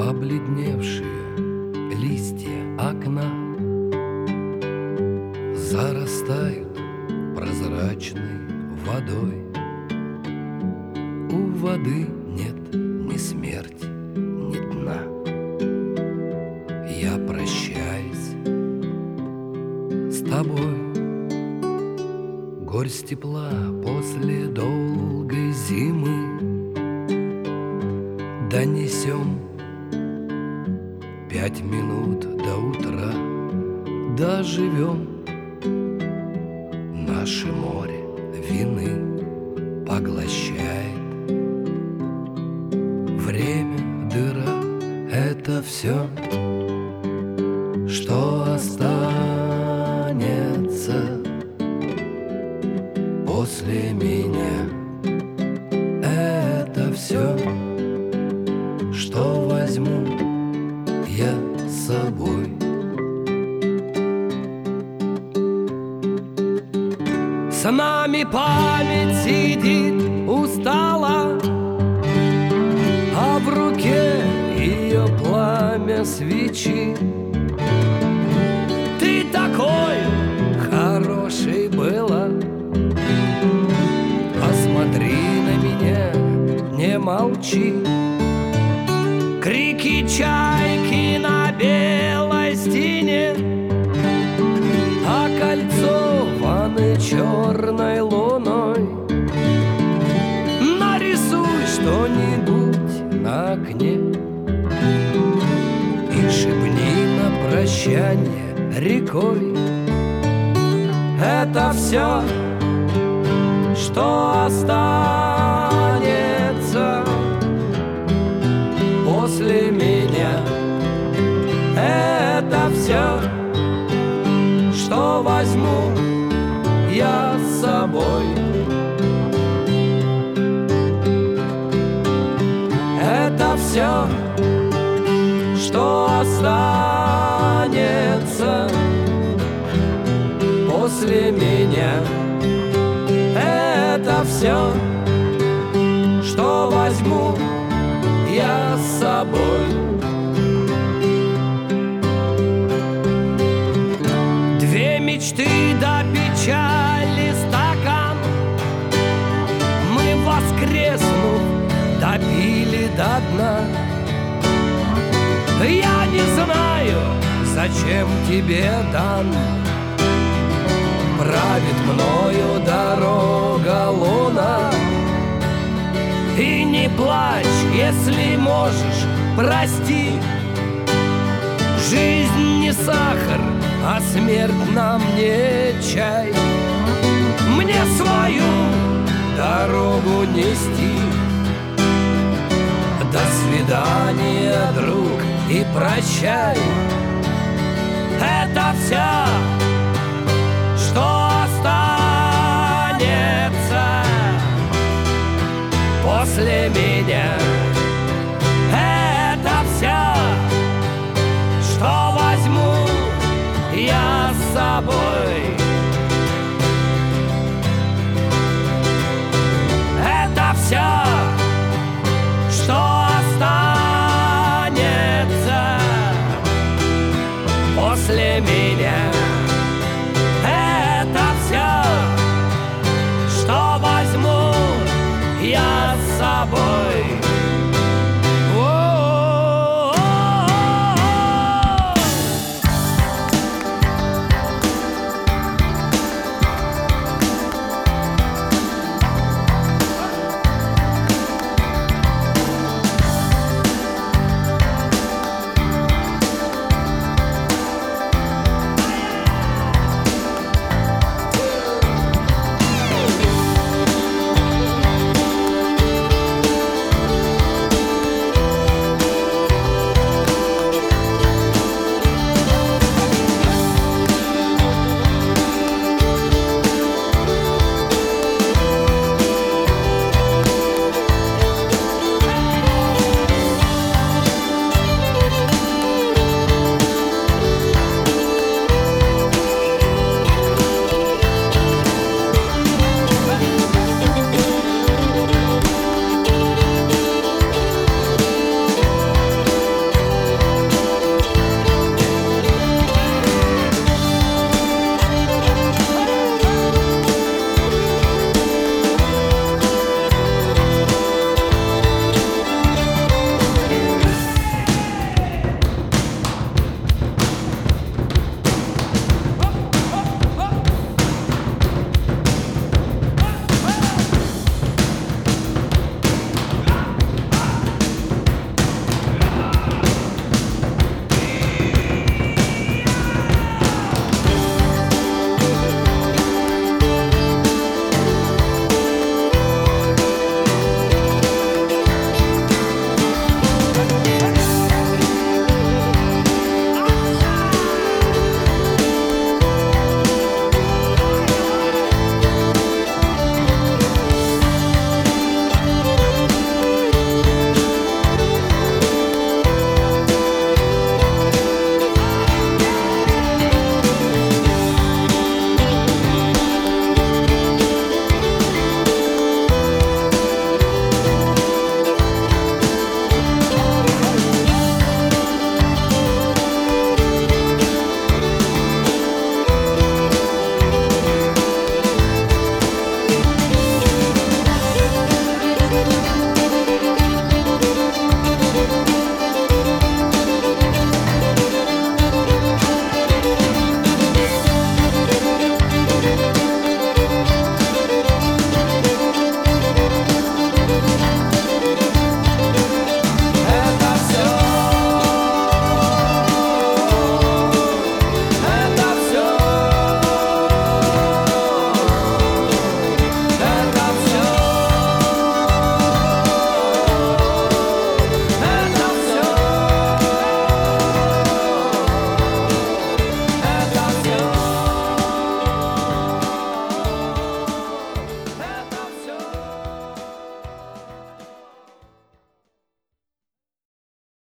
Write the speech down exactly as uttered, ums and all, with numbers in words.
Побледневшие листья окна зарастают прозрачной водой. У воды нет ни смерти, ни дна. Я прощаюсь с тобой. Горсть тепла после долгой зимы донесем. Пять минут до утра доживем. Наше море вины поглощает. Время, дыра — это все, что останется после меня. Это все, что возьму я с собой. С нами память сидит устала, а в руке ее пламя свечи. Ты такой хороший была, посмотри на меня, не молчи. Крики чайки на белой стене, окольцованы черной луной. Нарисуй что-нибудь на окне и шепни на прощание рекой. Это все, что останется после меня. Это все, что возьму я с собой. Это все, что останется после меня. Это все, что возьму я с собой. Две мечты до печали стакан мы, воскреснув, допили до дна. Я не знаю, зачем тебе дан. Правит мною дорога луна. И не плачь, если можешь, прости. Жизнь не сахар, а смерть нам не чай. Мне свою дорогу нести. До свидания, друг, и прощай. Это все, что останется после меня. Это все, что возьму я с собой. Это все, что останется после меня. Это все, что возьму я с собой.